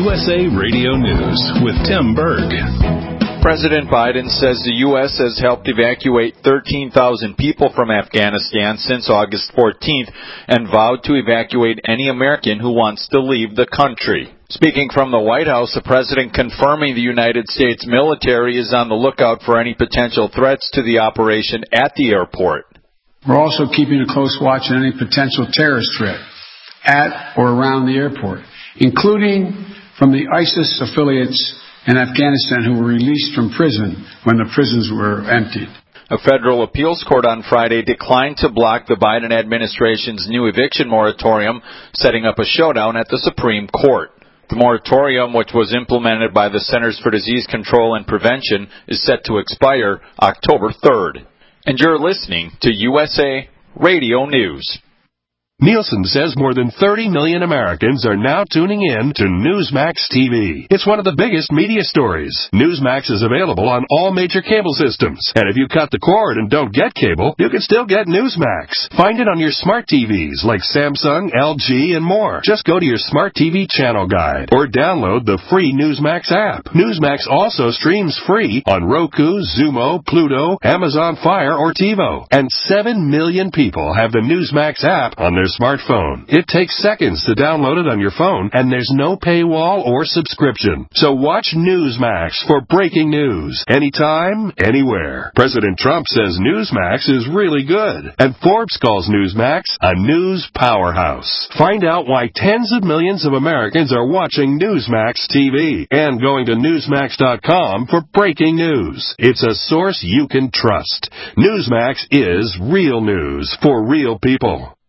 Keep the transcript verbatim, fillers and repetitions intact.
U S A Radio News with Tim Berg. President Biden says the U S has helped evacuate thirteen thousand people from Afghanistan since August fourteenth and vowed to evacuate any American who wants to leave the country. Speaking from the White House, the president confirming the United States military is on the lookout for any potential threats to the operation at the airport. We're also keeping a close watch on any potential terrorist threat at or around the airport, including from the ISIS affiliates in Afghanistan who were released from prison when the prisons were emptied. A federal appeals court on Friday declined to block the Biden administration's new eviction moratorium, setting up a showdown at the Supreme Court. The moratorium, which was implemented by the Centers for Disease Control and Prevention, is set to expire October third. And you're listening to U S A Radio News. Nielsen says more than thirty million Americans are now tuning in to Newsmax T V. It's one of the biggest media stories. Newsmax is available on all major cable systems. And if you cut the cord and don't get cable, you can still get Newsmax. Find it on your smart T Vs like Samsung, L G, and more. Just go to your smart T V channel guide or download the free Newsmax app. Newsmax also streams free on Roku, Zumo, Pluto, Amazon Fire, or TiVo. And seven million people have the Newsmax app on their smartphone. It takes seconds to download it on your phone, and there's no paywall or subscription. So watch Newsmax for breaking news, anytime, anywhere. President Trump says Newsmax is really good, and Forbes calls Newsmax a news powerhouse. Find out why tens of millions of Americans are watching Newsmax T V and going to Newsmax dot com for breaking news. It's a source you can trust. Newsmax is real news for real people.